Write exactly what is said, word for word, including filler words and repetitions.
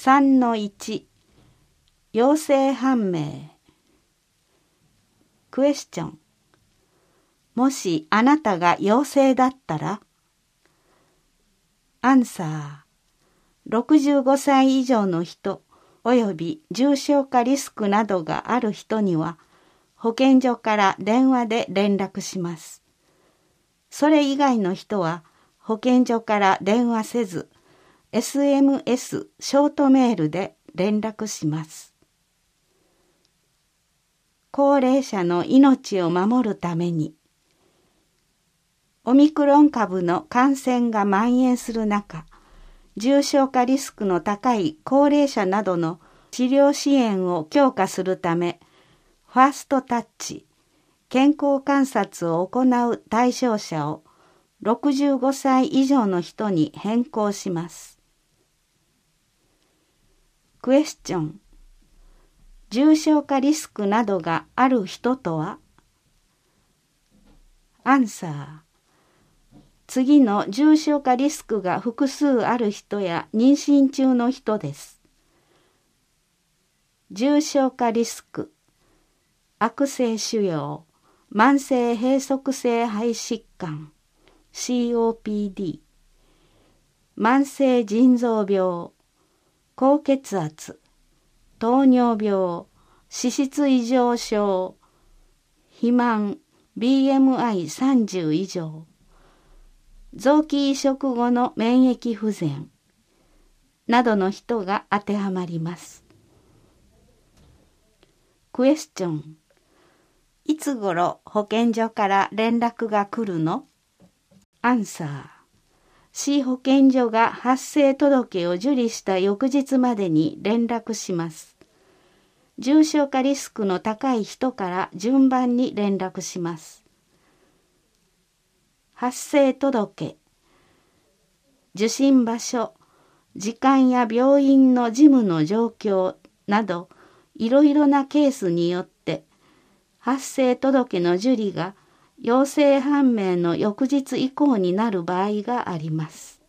さんのいち 陽性判明。クエスチョン。もしあなたが陽性だったら？アンサー。ろくじゅうごさい以上の人および重症化リスクなどがある人には保健所から電話で連絡します。それ以外の人は保健所から電話せず、エスエムエス ショートメールで連絡します。高齢者の命を守るために、オミクロン株の感染が蔓延する中、重症化リスクの高い高齢者などの治療支援を強化するため、ファーストタッチ、健康観察を行う対象者をろくじゅうごさい以上の人に変更します。クエスチョン。重症化リスクなどがある人とは？アンサー。次の重症化リスクが複数ある人や妊娠中の人です。重症化リスク、悪性腫瘍、慢性閉塞性肺疾患 シーオーピーディー、慢性腎臓病、高血圧、糖尿病、脂質異常症、肥満、ビーエムアイさんじゅう 以上、臓器移植後の免疫不全などの人が当てはまります。クエスチョン。いつ頃保健所から連絡が来るの？アンサー。市保健所が発生届を受理した翌日までに連絡します。重症化リスクの高い人から順番に連絡します。発生届、受診場所、時間や病院の事務の状況などいろいろなケースによって発生届の受理が陽性判明の翌日以降になる場合があります。